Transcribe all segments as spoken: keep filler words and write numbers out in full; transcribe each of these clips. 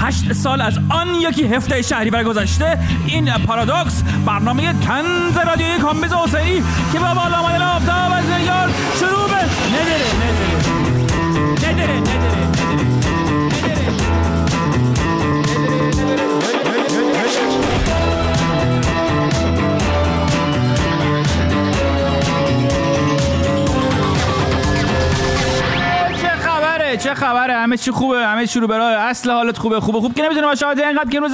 هشت سال از آن یکی هفته شهریور گذشته، این پارادوکس برنامه طنز رادیویی کامبیز حسینی که با بالا آمدن آفتاب از یار شروع به نداره نداره نداره نداره چه خبره؟ همه چی خوبه؟ همه چی رو برای اصل حالت خوبه؟ خوبه خوب که نمیتونه باشه اینقدر که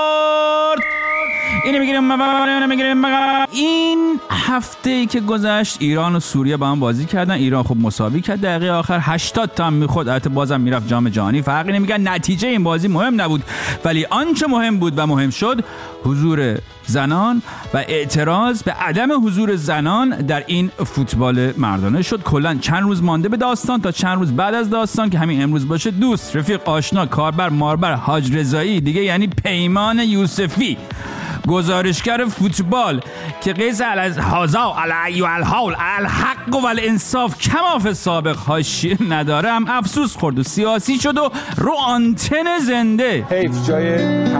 روزگار اینو میگیریم اینو میگیریم. این هفته ای که گذشت ایران و سوریه با هم بازی کردن. ایران خب مساوی کرد، دقیقه آخر هشتاد تا هم میخورد، البته بازم میرفت جام جهانی. فرقی نمیکنه، نتیجه این بازی مهم نبود، ولی آنچه مهم بود و مهم شد حضور زنان و اعتراض به عدم حضور زنان در این فوتبال مردانه شد. کلا چند روز مانده به داستان تا چند روز بعد از داستان که همین امروز باشه، دوست، رفیق، آشنا، کاربر، ماربر، حاج رضایی، دیگه یعنی پیمان یوسفی، گزارشگر فوتبال که قیس از هازا علی و الحال الحق و الانصاف کما فی سابق حاشیه نداره، هم افسوس خورد و سیاسی شد و رو آنتن زنده. حیف جای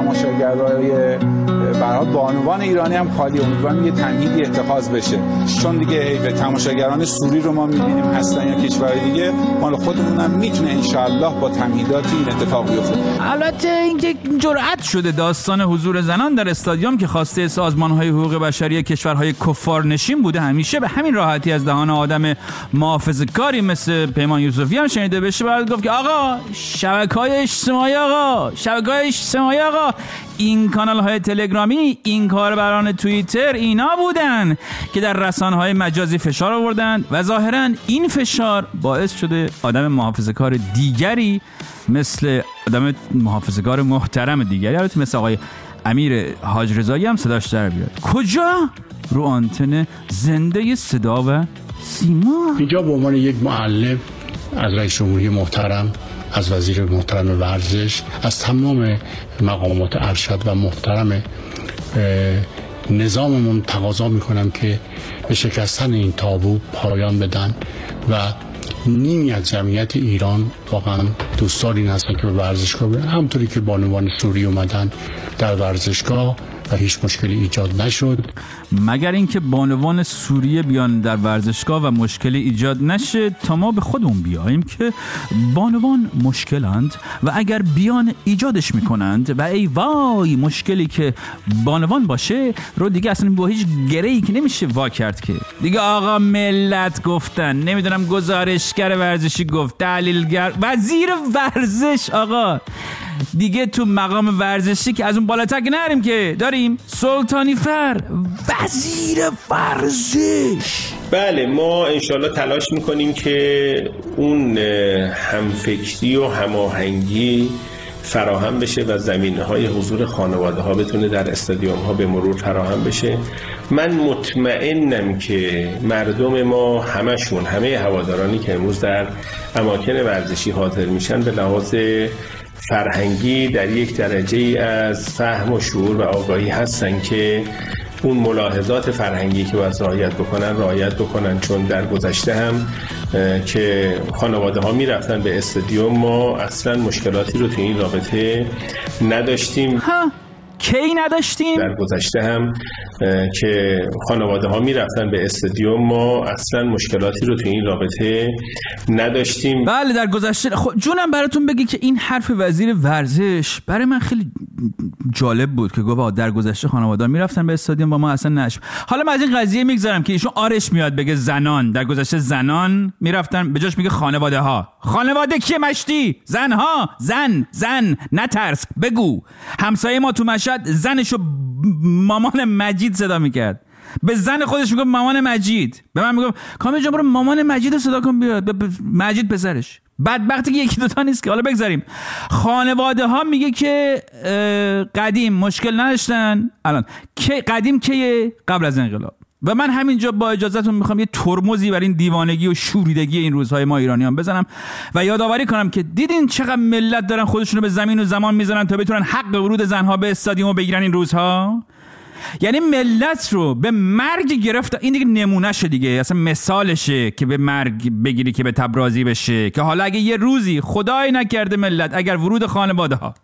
تماشاگرای برای بانوان ایرانی هم خالی. امیدوارم یه تمهیدی اتخاذ بشه، چون دیگه حیف تماشاگران سوری رو ما می‌بینیم هستن یا کشورهای دیگه، مال خودمون هم میتونه ان شاءالله با تمهیداتی این اتفاق بیفته. البته اینکه جرأت شده داستان حضور زنان در استادیوم که خواسته سازمان‌های حقوق بشری کشورهای کفار نشین بوده، همیشه به همین راحتی از دهان آدم محافظه‌کاری مثل پیمان یوسفی هم شنیده بشه. بعد گفت که آقا شبکه‌های اجتماعی، آقا شبکه‌های اجتماعی، آقا این کانال‌های تلگرامی، این کاربران توییتر اینا بودن که در رسانه‌های مجازی فشار آوردن و ظاهراً این فشار باعث شده آدم محافظه‌کار دیگری مثل آدم محافظه‌کار محترم دیگری، البته مثل آقای امیر حاج رضایی هم صداش در بیاد. کجا؟ رو آنتن زنده صدا و سیما. اینجا به عنوان یک معلم از رئیس جمهوری محترم، از وزیر محترم ورزش، از تمام مقامات ارشد و محترم نظاممون تقاضا میکنم که به شکستن این تابو پایان بدن و نیمی از جمعیت ایران واقعا دوستان این هستن که به ورزشگاه برن، همونطوری که بانوان سوری اومدن در ورزشگاه و هیچ مشکلی ایجاد نشد. مگر اینکه بانوان سوریه بیان در ورزشگاه و مشکلی ایجاد نشه تا ما به خودمون بیاییم که بانوان مشکلند و اگر بیان ایجادش میکنند و ای وای مشکلی که بانوان باشه رو دیگه اصلا با هیچ گره‌ای که نمیشه وا کرد که دیگه. آقا ملت گفتن، نمیدونم گزارشگر ورزشی گفت، تحلیلگر، وزیر ورزش، آقا دیگه تو مقام ورزشی که از اون بالاتر که نریم که داریم سلطانی فر وزیر ورزش. بله ما انشالله تلاش میکنیم که اون همفکری و هماهنگی فراهم بشه و زمینه‌های حضور خانواده ها بتونه در استادیوم ها به مرور فراهم بشه. من مطمئنم که مردم ما همشون، همه هوادارانی که امروز در اماکن ورزشی حاضر میشن به لحاظ فرهنگی در یک درجه از فهم و شعور و آگاهی هستن که اون ملاحظات فرهنگی که باید رعایت بکنن رعایت بکنن، چون در گذشته هم که خانواده ها می رفتن به استادیوم ما اصلا مشکلاتی رو تو این رابطه نداشتیم. ها کی نداشتیم؟ در گذشته هم که خانواده ها می رفتن به استادیوم ما اصلا مشکلاتی رو تو این رابطه نداشتیم. بله در گذشته. خب جونم براتون بگی که این حرف وزیر ورزش برای من خیلی جالب بود که گفت در گذشته خانواده ها می رفتن به استادیوم با ما اصلا نشم. حالا من از این قضیه میگذارم که ایشون آرش میاد بگه زنان، در گذشته زنان می رفتن، به جاش میگه خانواده ها. خانواده کیه مشتی؟ زن ها، زن زن نترس بگو. همسایه ما تو مشهد زنشو مامان مجید صدا میکرد، به زن خودش میگه مامان مجید، به من میگه کامل جان برو مامان مجید رو صدا کن بیاد، مجید پسرش. بدبختی که یکی دوتا نیست که. حالا بگذاریم خانواده ها میگه که قدیم مشکل نداشتن، الان که قدیم که قبل از انقلاب. و من همینجا با اجازهتون میخوام یه ترمزی بر این دیوانگی و شوریدگی این روزهای ما ایرانیان بزنم و یادآوری کنم که دیدین چقدر ملت دارن خودشونو به زمین و زمان میزنن تا بتونن حق ورود زنها به استادیوم بگیرن این روزها. یعنی ملت رو به مرگ گرفت. این دیگه نمونهشه دیگه، اصلا مثالشه که به مرگ بگیری که به تبرازی بشه. که حالا اگه یه روزی خدای نکرده ملت اگر ورود خانواده ها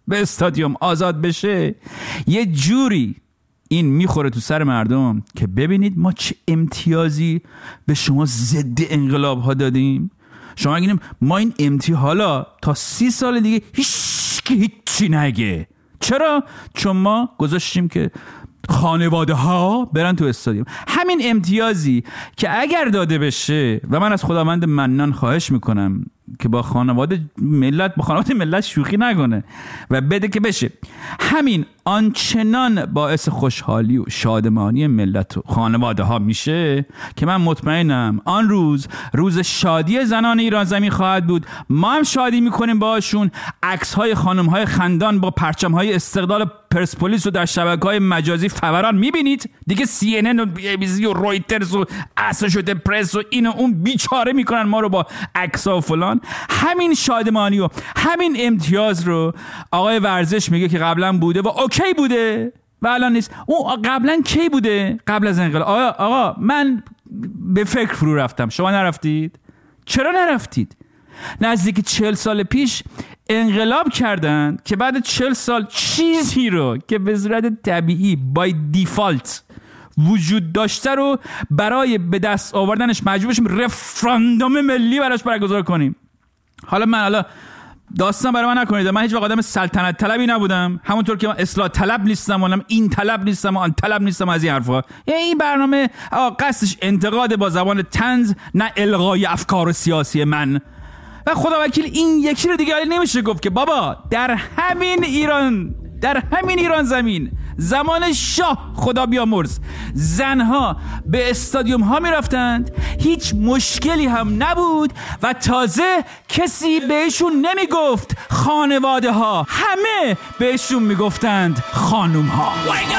به استادیوم آزاد بشه، یه جوری این میخوره تو سر مردم که ببینید ما چه امتیازی به شما ضد انقلاب ها دادیم. شما اگه ما این امتیاز حالا تا سی سال دیگه هیچ که هیچی نگه. چرا؟ چون ما گذاشتیم که خانواده ها برن تو استادیوم. همین امتیازی که اگر داده بشه، و من از خداوند منان خواهش میکنم که با خانواده ملت با خانواده ملت شوخی نکنه و بده که بشه، همین آنچنان باعث خوشحالی و شادمانی ملت و خانواده ها میشه که من مطمئنم آن روز روز شادی زنان ایران زمین خواهد بود. ما هم شادی میکنیم باشون. عکس های خانم های خندان با پرچم های استقلال پرسپولیس رو در شبکه‌های مجازی فوران میبینید دیگه. سی ان ان و بی بی سی و رویترز و اسوشییتد پرس و این و اون بیچاره میکنن ما رو با عکس‌ها و فلان. همین شادمانی و همین امتیاز رو آقای ورزش میگه که قبلا بوده و اوکی بوده و الان نیست. اون قبلا کی بوده؟ قبل از انقلاب. آقا آقا من به فکر فرو رفتم، شما نرفتید؟ چرا نرفتید؟ نزدیک چهل سال پیش انقلاب کردن که بعد چهل سال چیزی رو که به صورت طبیعی بای دیفالت وجود داشته رو برای به دست آوردنش مجبور شیم رفراندوم ملی براش برگزار کنیم. حالا من حالا داستان برای من نکنید، من هیچ وقت آدم سلطنت طلبی نبودم، همونطور که من اصلاح طلب نیستم، اونم این طلب نیستم و آن طلب نیستم از این حرفا. این برنامه قصدش انتقاد با زبان طنز، نه الغای افکار سیاسی من. و خدا وکیل این یکی رو دیگه نمیشه گفت که بابا در همین ایران، در همین ایران زمین زمان شاه خدا بیامرز زنها به استادیوم ها می رفتند، هیچ مشکلی هم نبود و تازه کسی بهشون نمی گفت خانواده ها، همه بهشون می گفتند خانوم ها.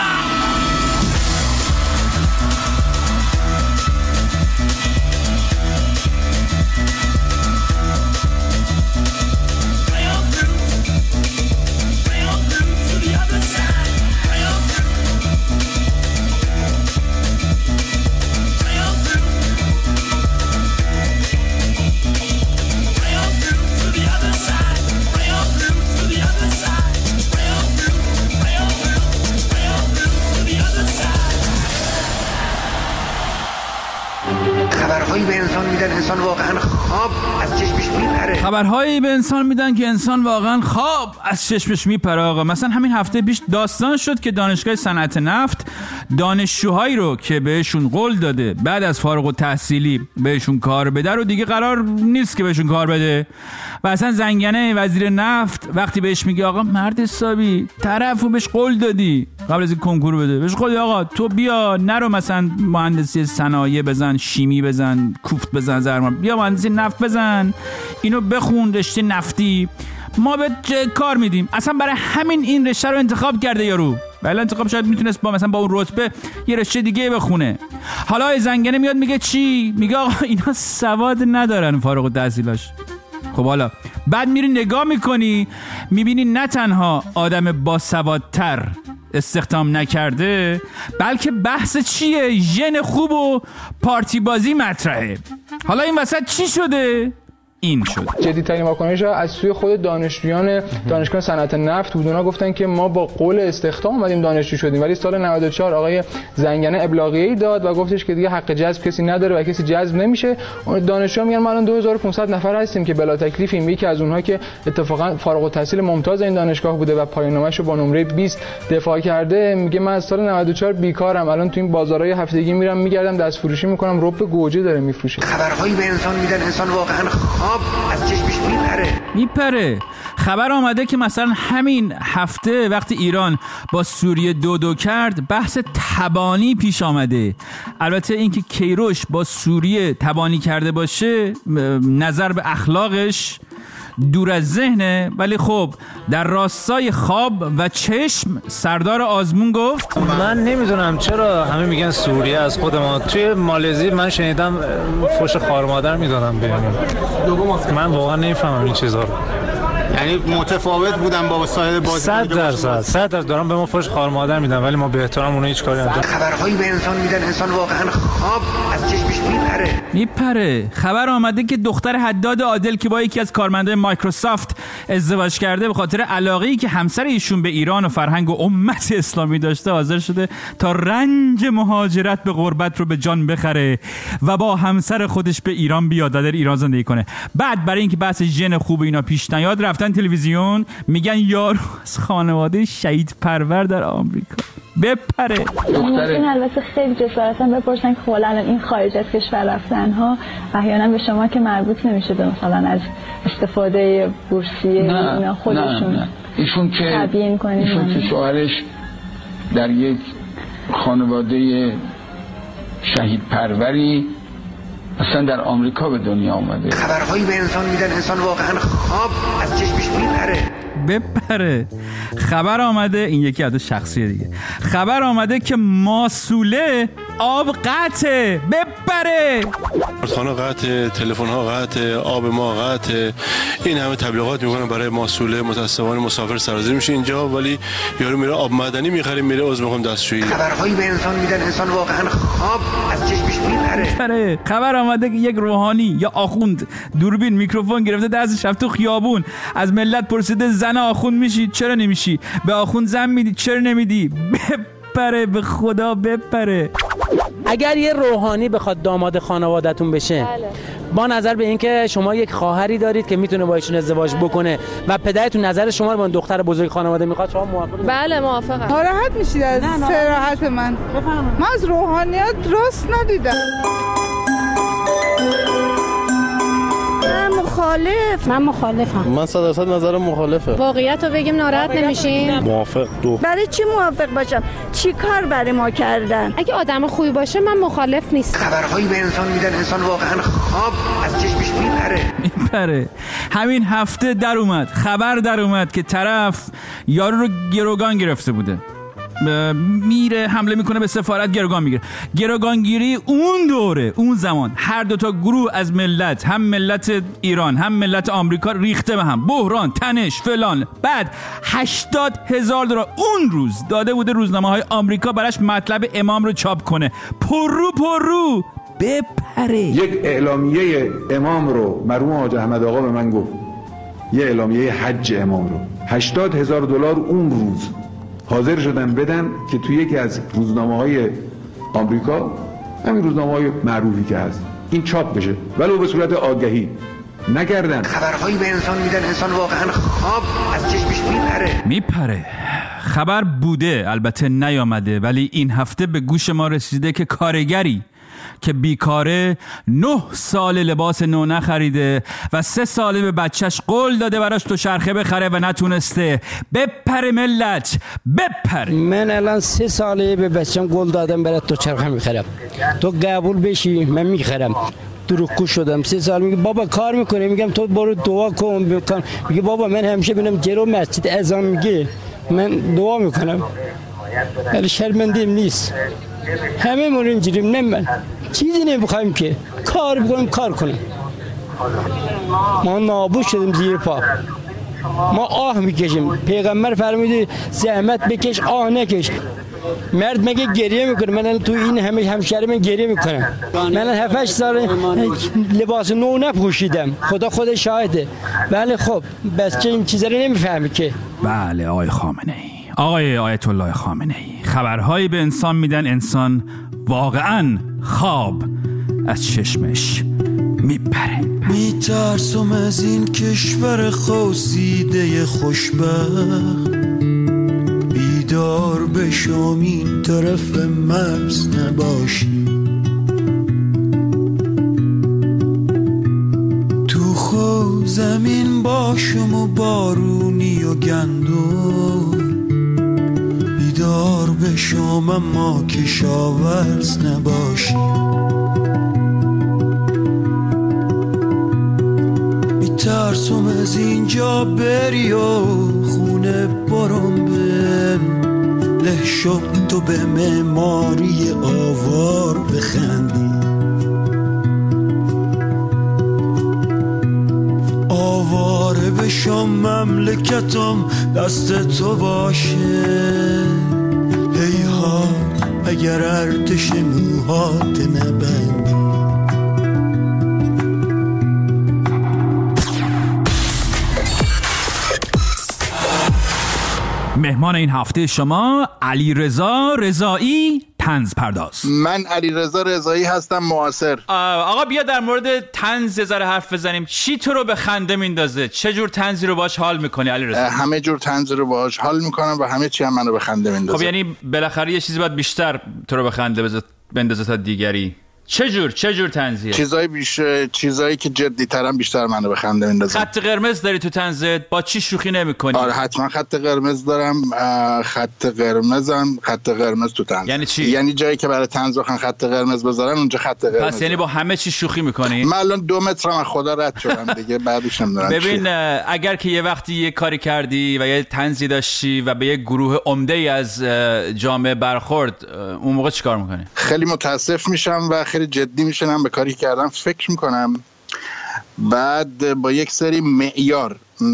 خبرهایی به انسان میدن انسان واقعا خواب از چشمش میپره. خبرهایی به انسان میدن که انسان واقعا خواب از چشمش میپره. آقا مثلا همین هفته پیش داستان شد که دانشگاه صنعت نفت دانشجوهایی رو که بهشون قول داده بعد از فارغ التحصیلی بهشون کار بده رو دیگه قرار نیست که بهشون کار بده. و اصلا زنگنه وزیر نفت وقتی بهش میگه آقا مرد حسابی طرفو بهش قول دادی قبل از این کنکور بده، بهش قول آقا تو بیا نرو مثلا مهندسی صنایع بزن، شیمی بزن، کوفت بزن، زرمار، بیا مهندسی نفت بزن، اینو بخون رشته نفتی، ما به کار میدیم. اصلا برای همین این رشته رو انتخاب کرده یارو. ولی انتخاب شاید میتونست با مثلا با اون رتبه یه رشته دیگه بخونه. حالا زنگنه میاد میگه چی؟ میگه آقا اینا سواد ندارن فارغ التحصیلاش. خب حالا بعد میری نگاه میکنی میبینی نه تنها آدم باسوادتر استخدام نکرده بلکه بحث چیه؟ ژن خوب و پارتی بازی مطرحه. حالا این وسط چی شده؟ این شد. جدی‌ترین واکنش از سوی خود دانشجویان دانشگاه صنعت نفت بود. اونا گفتن که ما با قول استخدام اومدیم دانشجو شدیم، ولی سال نود و چهار آقای زنگنه ابلاغیه‌ای داد و گفتش که دیگه حق جذب کسی نداره و کسی جذب نمیشه. دانشجو میگن ما الان دو هزار و پانصد نفر هستیم که بلا تکلیفیم. یکی از اونها که اتفاقا فارغ التحصیل ممتاز این دانشگاه بوده و پایان نامه‌شو با نمره بیست دفاع کرده، میگه من از سال نود و چهار بیکارم، الان تو این بازارهای هفتگی میرم میگردم دست فروشی میکنم، رب گوجه داره میفروشه. خبرهایی به انسان میدن انسان واقعا خواب از چشمش میپره میپره. خبر آمده که مثلا همین هفته وقتی ایران با سوریه دو دو کرد بحث تبانی پیش آمده. البته اینکه کیروش با سوریه تبانی کرده باشه نظر به اخلاقش دور از ذهنه، ولی خب در راستای خواب و چشم سردار آزمون گفت من نمیدونم چرا همه میگن سوریه از خود ما. توی مالزی من شنیدم فوش خار مادر میدادم بهمون. من واقعا نمیفهمم این چیزا رو. یعنی متفاوت بودن با سایر بازی. صد درصد صد درصد دارم به ما فوش خار مادر میدن ولی ما به احترام اونها هیچ کاری نداریم. خبرهایی به انسان میدن انسان واقعا خواب از چشمش میپره. میپره. خبر آمده که دختر حداد عادل که با یکی از کارمندای مایکروسافت ازدواج کرده به خاطر علاقه‌ای که همسر ایشون به ایران و فرهنگ و امت اسلامی داشته حاضر شده تا رنج مهاجرت به غربت رو به جان بخره و با همسر خودش به ایران بیاد و در ایران زندگی کنه. بعد برای اینکه بحث ژن خوب اینا پیش نیاد رفتن تلویزیون میگن یارو از خانواده شهید پرور در آمریکا. بپره. این البته خیلی جسارتاً بپرسن که خب الان این خارج از کشور رفتن ها احیانا به شما که مربوط نمیشه به مثلا از استفاده بورسیه اینا خودشون نه نه. ایشون که تبیین کنید ایشون که شوهرش در یک خانواده شهید پروری اصلا در آمریکا به دنیا آمده. خبرهایی به انسان میدن انسان واقعا خواب از چشمش میپره. بپره. خبر آمده، این یکی از شخصیه دیگه، خبر آمده که ماسوله آب قطعه. بپره. خانه قطعه، تلفن ها قطعه، آب ما قطعه. این همه تبلیغات میکنن برای ماسوله. متاسفانه مسافر سرازیر میشه اینجا، ولی یارو میره آب معدنی میخره میره عضو میخوام دستشویی. خبرهایی به انسان میدن انسان واقعا خواب از چشمش میپره. بپره. خبر آمده که یک روحانی یا آخوند دوربین میکروفون گرفته دستش رفت تو خیابون از ملت پرسیده زن آخوند میشی چرا نمیشی؟ به آخوند زن میدی چرا نمیدی؟ بپره. به خدا بپره. اگر یه روحانی بخواد داماد خانواده‌تون بشه بله. با نظر به اینکه شما یک خواهری دارید که میتونه با ایشون ازدواج بکنه و پدرتون نظر شما رو با دختر بزرگ خانواده میخواد، شما موافقید؟ بله موافقم. ناراحت میشید از صراحت من. من از روحانیت راست ندیدم. مخالف. من مخالفم. من صد درصد نظرم مخالفه. واقعیت رو بگیم ناراحت نمیشین؟ موافق. دو. برای چی موافق باشم؟ چی کار برای ما کردن؟ اگه آدم خوبی باشه من مخالف نیست. خبرهایی به انسان میدن انسان واقعا خواب از چشمش میپره. میپره. همین هفته در اومد خبر در اومد که طرف یارو رو گروگان گرفته بوده، میره حمله میکنه به سفارت گروگان میگیره. گروگانگیری اون دوره اون زمان هر دوتا گروه از ملت، هم ملت ایران هم ملت آمریکا ریخته به هم، بحران، تنش، فلان. بعد هشتاد هزار دلار اون روز داده بوده روزنامه های آمریکا براش مطلب امام رو چاپ کنه. پررو پررو. بپره. یک اعلامیه امام رو مرحوم حاج احمد آقا به من گفت، یه اعلامیه حج امام رو هشتاد هزار دلار اون روز حاضر شدن بدن که توی یکی از روزنامه‌های آمریکا، همین روزنامه‌های معروفی که هست، این چاپ بشه، ولو به صورت آگهی. نکردن. خبرهایی به انسان میدن انسان واقعا خواب از چشمش میپره. میپره. خبر بوده البته نیامده، ولی این هفته به گوش ما رسیده که کارگری که بیکاره نه سال لباس نو نخریده و سه ساله به بچهش قول داده براش تو چرخه بخره و نتونسته. بپره ملت. بپره. من الان سه ساله به بچم قول دادم برای تو چرخه میخرم، تو قبول بشی من میخرم. دروغگو شدم. سه سال میگه بابا کار میکنه، میگم تو برو دعا کن بکن. میگه بابا من همیشه ببینم جلو مسجد اذان میگه من دعا میکنم، ولی شرمنده‌ام نیست. همه مون اینجوریم. نه من چیزی نمیخوایم که کار بکنیم کار کنیم. ما نابود شدیم زیر پا. ما آه میکشیم. پیغمبر فرموده زحمت بکش آه نکش. مرد مگه گریه میکنه؟ من تو این همه همشهری من گریه میکنم. من هفت هشت سال لباس نو نپوشیدم، خدا خود شاهده. بله خب بچه این چیزا رو نمیفهمی که. بله آقای خامنه ای، آقای آیت الله خامنه ای، خبرهایی به انسان میدن انسان واقعا خواب از چشمش میپره. میترسم از این کشور خوزیده خوشبخت، بیدار بشم این طرف مرز نباشی. تو خود زمین باشم و بارونی و گندم، بیدار بشم اما کشاورز نباشی. میترسم از اینجا بری و خونه برم به له شد تو به معماری آوار بخندی. آواره بشم مملکتم دست تو باشه. هیهات اگر ارتش موهات نبندی. مهمان این هفته شما علیرضا رضایی، طنز پرداز. من علیرضا رضایی هستم، معاصر. آقا بیا در مورد طنز ذره حرف بزنیم. چی تو رو به خنده میندازه؟ چه جور طنزی رو باهاش حال میکنی علیرضا؟ همه جور طنز رو باهاش حال میکنم و همه چی هم منو به خنده میندازه. خب یعنی بالاخره یه چیزی باید بیشتر تو رو به خنده بندازه تا دیگری. چه جور چه جور طنزیه؟ چیزایی بیشتر، چیزایی که جدی ترن بیشتر منو به خنده میندازه. خط قرمز داری تو طنزت؟ با چی شوخی نمی‌کنی؟ آره حتما خط قرمز دارم. خط قرمزم خط قرمز تو طنز. یعنی چی؟ یعنی جایی که برای طنز بخوان خط قرمز بذارن اونجا خط قرمز. پس یعنی با همه چی شوخی می‌کنی؟ من الان دو مترم از خدا رد شدم دیگه، بعدش نمیدونم. ببین اگر که یه وقتی یه کاری کردی و یه طنزی داشتی و به یه گروه عمده‌ای از جامعه برخورد، اون موقع چیکار می‌کنی؟ خیلی متاسف میشم و خیلی جدی میشم به کاری کردم، فکر میکنم، بعد با یک سری معیار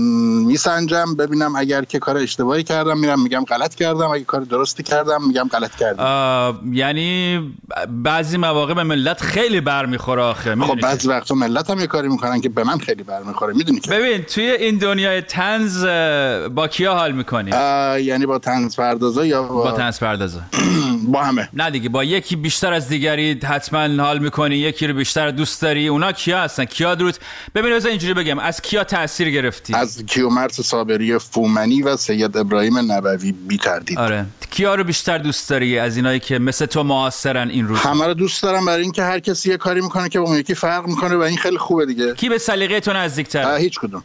میسنجم ببینم اگر که کار اشتباهی کردم میرم میگم غلط کردم، اگه کار درستی کردم میگم غلط کردم. یعنی بعضی مواقع به ملت خیلی برمیخوره آخه. خب بعضی وقتا ملت هم یه کاری میکنن که به من خیلی برمیخوره، میدونی که. ببین توی این دنیای طنز با کیا حال میکنی؟ یعنی با طنز پردازا یا با, با طنز پردازا؟ با همه. نه دیگه، با یکی بیشتر از دیگری حتما حال میکنی، یکی رو بیشتر دوست داری. اونا کیا هستن؟ کیا درود؟ ببین بذار اینجوری بگم، از کیا تاثیر گرفتی؟ از کیومرث صابری فومنی و سید ابراهیم نبوی بی تردید. آره. کیا رو بیشتر دوست داری از اینایی که مثل تو معاصرن این روز؟ همه رو دوست دارم، برای اینکه هر کسی یه کاری میکنه که با اون یکی فرق میکنه و این خیلی خوبه دیگه. کی به سلیقه تو نزدیک‌تره؟ هیچ کدوم.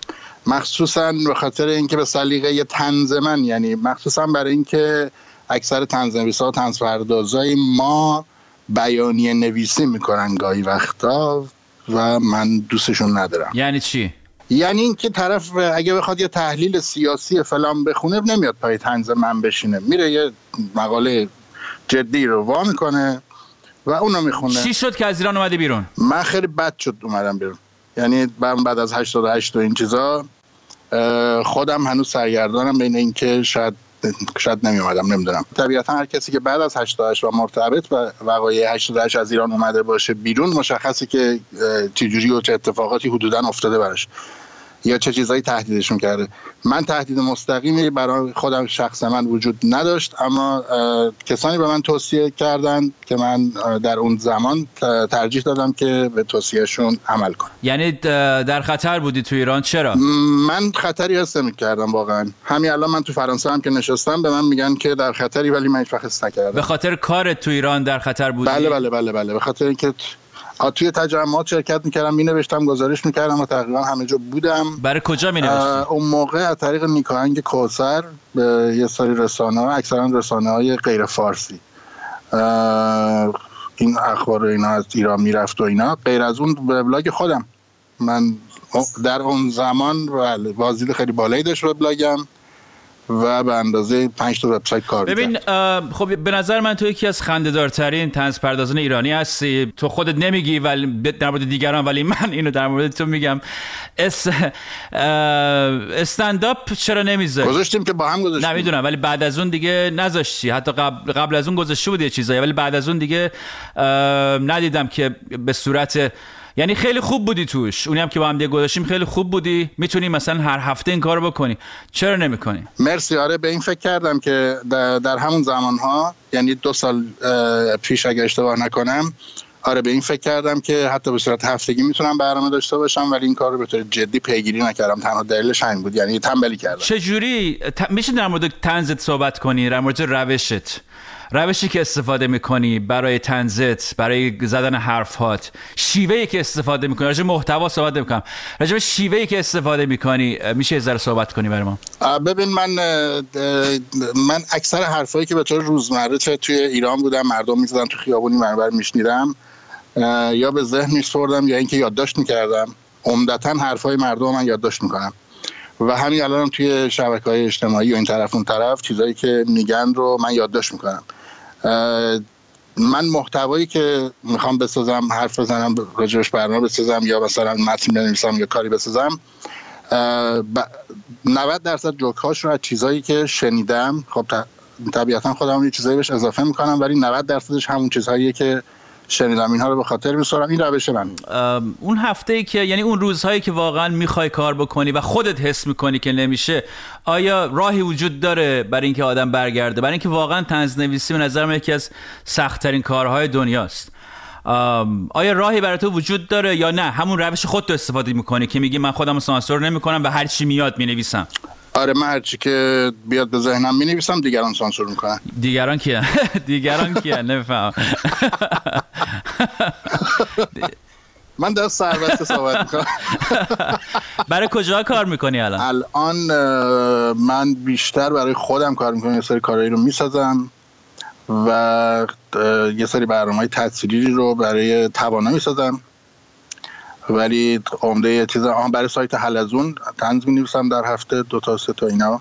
مخصوصا به خاطر اینکه به سلیقه طنز من، یعنی مخصوصا برای اینکه اکثر طنزنویسا و طنزپردازای ما بیانیه نویسی میکنن گاهی وقتا و من دوستشون ندارم. یعنی چی؟ یعنی اینکه طرف اگه بخواد یه تحلیل سیاسی فلان بخونه نمیاد پای طنز من بشینه، میره یه مقاله جدی رو وا میکنه و اونو میخونه. چی شد که از ایران اومدی بیرون؟ من خیلی بد شد اومدم بیرون، یعنی بعد از هشتاد و هشت و این چیزا خودم هنوز سرگردانم بین اینکه شاید شاید نمی اومدم، نمیدونم. طبیعتا هر کسی که بعد از هشتاد و هشت و مرتبط با وقایع هشتاد و هشت از ایران اومده باشه بیرون، مشخصه که چه جوری و چه اتفاقاتی حدوداً افتاده براش یا چه چیزایی تهدیدشون کرده. من تهدید مستقیمی برای خودم شخص من وجود نداشت، اما کسانی به من توصیه کردن که من در اون زمان ترجیح دادم که به توصیهشون عمل کنم. یعنی در خطر بودی تو ایران؟ چرا؟ من خطری حس نمی‌کردم واقعا. همین الان من تو فرانسه هم که نشستم به من میگن که در خطری، ولی من هیچ وقت حس نکردم. به خاطر کارت تو ایران در خطر بودی؟ بله بله بله بله، به خاطر اینکه توی تجمعات شرکت میکردم، مینوشتم، گزارش میکردم و تقریبا همه جا بودم. برای کجا مینوشتی؟ اون موقع از طریق نیکاهنگ کوثر به یه سری رسانه‌ها، اکثرا رسانه‌های غیر فارسی، این اخبار اینا از ایران میرفت و اینا. غیر از اون وبلاگ خودم، من در اون زمان بازدید خیلی بالایی داشت وبلاگم و به اندازه پنج تا وبسایت کار می‌کرد. ببین خب به نظر من تو یکی از خنده‌دارترین طنزپردازان ایرانی هستی. تو خودت نمیگی ولی در مورد دیگران، ولی من اینو در مورد تو میگم. اس استنداپ چرا نمیذاری؟ گذاشتیم که با هم گذاشتیم. نمیدونم، ولی بعد از اون دیگه نذاشتی. حتی قبل قبل از اون گذاشته بودی چیزایی، ولی بعد از اون دیگه ندیدم که به صورت، یعنی خیلی خوب بودی توش. اونی هم که با هم دیگه گذاشتیم خیلی خوب بودی، میتونی مثلا هر هفته این کارو بکنی. چرا نمیکنی؟ مرسی. آره به این فکر کردم که در همون زمانها، یعنی دو سال پیش اگه اشتباه نکنم، آره به این فکر کردم که حتی به صورت هفتگی میتونم برنامه داشته باشم، ولی این کار رو به طور جدی پیگیری نکردم. تنها دلیلش همین بود، یعنی تنبلی کردم. چه جوری ت... میشه در مورد طنزت صحبت کنی؟ در مورد روشت، روشی که استفاده میکنی برای طنزت، برای زدن حرفات، شیوهی که استفاده میکنی. راجع محتوا صحبت نمیکنم، راجع به شیوهی که استفاده میکنی میشه یه ذره صحبت کنی برای ما؟ ببین من من اکثر حرفایی که به طور روزمره چه توی ایران بودم مردم میزدن تو خیابونی منور میشنیدم، یا به ذهن میسپردم یا اینکه یادداشت میکردم. عمدتاً حرفای مردم من یادداشت میکنم و همین الانم توی شبکه‌های اجتماعی و این طرف اون طرف چیزایی که میگن رو من یادداشت میکنم. من محتوایی که میخوام بسازم، حرف بزنم، راجعش برنامه بسازم یا مثلا متن بنویسم یا کاری بسازم، نود درصد جوک‌هاش رو از چیزایی که شنیدم، خب طبیعتا خودم یه چیزایی بهش اضافه میکنم، ولی نود درصدش همون چیزهاییه که شنیدم اینها رو به خاطر می‌سپارم. این روش من. اون هفته‌ای که یعنی اون روزهایی که واقعا میخوای کار بکنی و خودت حس میکنی که نمیشه، آیا راهی وجود داره برای اینکه آدم برگرده؟ برای اینکه واقعا طنزنویسی به نظر من یکی از سخت‌ترین کارهای دنیاست. آیا راهی برای تو وجود داره یا نه همون روش خودت استفاده میکنی که میگی من خودم رو سانسور نمیکنم و هر چی میاد مینویسم؟ آره، من هر چی که بیاد به ذهنم مینویسم، دیگران سانسور میکنن. دیگران کیه؟ دیگران کیه؟ نمیفهم. من در سربسته صحبت میکنم. برای کجا کار میکنی الان؟ الان من بیشتر برای خودم کار میکنم، یه سری کارهایی رو میسازم و یه سری برنامه‌های تصویری رو برای توانا میسازم، ولی عمده چیزا آن برای سایت حلزون طنز می‌نویسم در هفته دو تا سه تا اینا.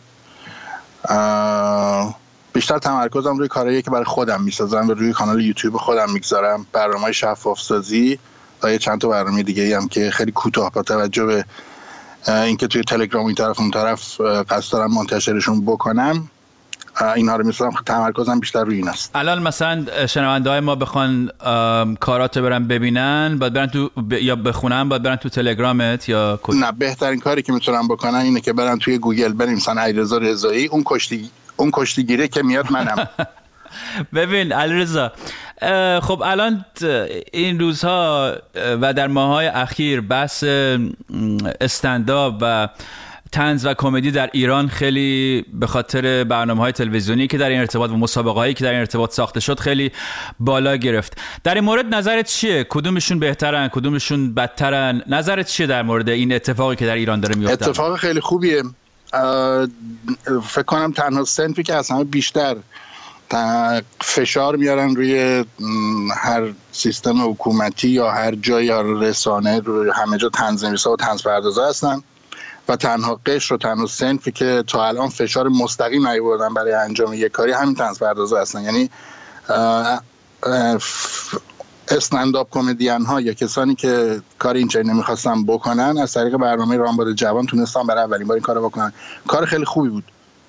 بیشتر تمرکزم روی کارهایی که برای خودم میسازم و روی کانال یوتیوب خودم میگذارم، برنامه‌های شفاف سازی و یه چند تا برنامه دیگه‌ای هم که خیلی کوتاه با توجه به اینکه توی تلگرام این طرف اون طرف قصد دارم منتشرشون بکنم، اینها رو می‌سازم. تمرکزم بیشتر روی این است. الان مثلا شنونده‌های ما بخوان کاراتو برن ببینن، باید برن تو ب... یا بخونن، باید برن تو تلگرامت یا کد؟ نه، بهترین کاری که میتونن بکنن اینه که برن توی گوگل بنویسن علیرضا رضایی، اون کشتی اون کشتیگیره که میاد منم. ببین علیرضا، خب الان این روزها و در ماه‌های اخیر بحث استندآپ و طنز و کمدی در ایران خیلی به خاطر برنامه‌های تلویزیونی که در این ارتباط و مسابقه‌هایی که در این ارتباط ساخته شد خیلی بالا گرفت. در این مورد نظرت چیه؟ کدومشون بهترن؟ کدومشون بدترن؟ نظرت چیه در مورد این اتفاقی که در ایران داره میفته؟ اتفاق خیلی خوبیه. فکر کنم تنها صنفی که از همه بیشتر فشار میارن روی هر سیستم حکومتی یا هر جای یا رسانه، روی همه جا طنزنویسا و طنزپردازا هستن و تنها قشر و تنها صنفی که تا الان فشار مستقیم نیاوردن برای انجام یک کاری همین طنزپردازا هستن. یعنی استندآپ کمدین ها یا کسانی که کار اینجوری نمیخواستن بکنن از طریق برنامه رامبد جوان تونستن برای اولین بار این کارو بکنن. کار خیلی خوبی بود.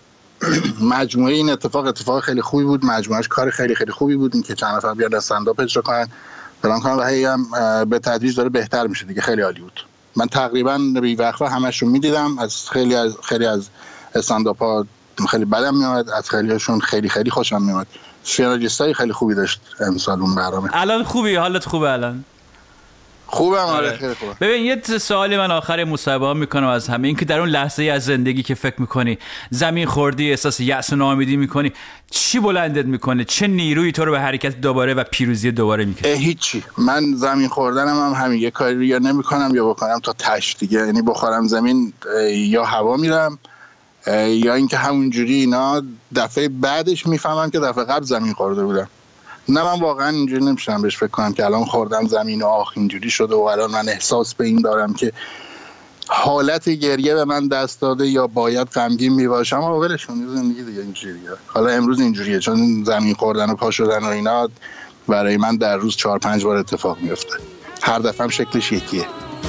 مجموعه این اتفاق اتفاق خیلی خوبی بود، مجموعهش کار خیلی خیلی خوبی بود، این که چند نفر بیاد استندآپ اجرا کنن فلان کنن و هی هم به تدریج داره بهتر میشه دیگه. خیلی عالی بود. من تقریبا بی وقفه همشون میدیدم. از خیلی از خیلی از استندآپ ها خیلی بدم میاد، از خیلیشون خیلی خیلی خوشم میاد. فینالیستای خیلی خوبی داشت امسال اون برنامه. الان خوبی؟ حالت خوبه الان؟ خوبم. آره خیلی خوبه. ببین یه سوالی من آخر مصاحبه میکنم از همه، این که در اون لحظه از زندگی که فکر میکنی زمین خوردی، احساس یأس و ناامیدی میکنی، چی بلندت میکنه؟ چه نیرویی تو رو به حرکت دوباره و پیروزی دوباره میکشه؟ هیچی. من زمین خوردنم هم همین، یه کاری رو یا نمیکنم یا بکنم تا تش دیگه. یعنی بخورم زمین یا هوا میرم یا اینکه همونجوری اینا دفعه بعدش میفهمم که دفعه قبل زمین خورده بودم. نه من واقعا اینجوری نمیشم بهش فکر کنم که الان خوردم زمین و آخ اینجوری شده و الان من احساس به این دارم که حالت گریه به من دست داده یا باید غمگین میباشم. آقا ولش کن، زندگی دیگه اینجوریه. حالا امروز اینجوریه چون زمین خوردن و پا شدن و اینا برای من در روز چهار پنج بار اتفاق میفته. هر دفعه هم شکلش یکیه.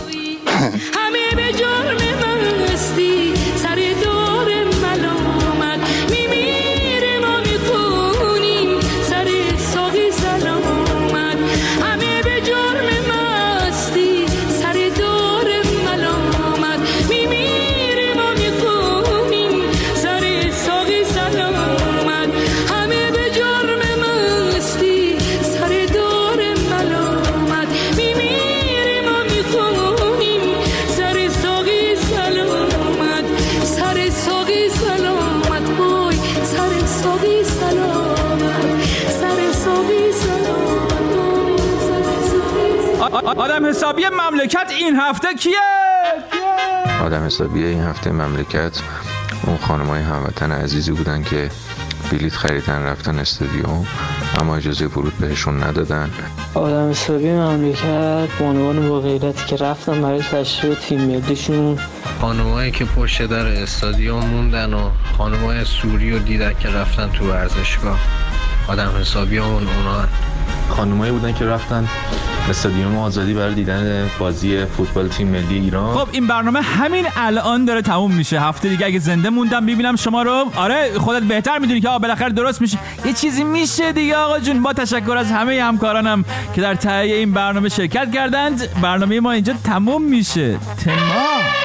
همه به جرم من هستی سر دور ملامت میمیره ما میخونیم سر ساقی سلامت. همه به جرم من هستی سر دور ملامت میمیره ما میخونیم سر ساقی سلامت. همه به جرم من هستی سر دور ملامت میمیره ما میخونیم سر ساقی سلامت. سر ساقی سلامت بوی سر ساقی سلامت. سر ساقی سلامت. آدم حسابی مملکت این هفته کیه؟ آدم حسابی این هفته مملکت اون خانمای هموطن عزیزی بودن که بلیط خریدن رفتن استادیوم اما اجازه ورود بهشون ندادن. آدم حسابی مملکت بانوان با غیرتی که رفتن برای تشریف تیم ملیشون، خانمایی که پشت در استادیوم موندن و خانمای سوری رو دیدن که رفتن تو ورزشگاه. آدم حسابی همون اونا خانمایی بودن که رفتن استادیوم آزادی برای دیدن بازی فوتبال تیم ملی ایران. خب این برنامه همین الان داره تموم میشه. هفته دیگه اگه زنده موندم ببینم شما رو. آره خودت بهتر میدونی که بالاخره درست میشه، یه چیزی میشه دیگه آقا جون. با تشکر از همه همکارانم که در تهیه این برنامه شرکت کردند. برنامه ما اینجا تموم میشه. تمام.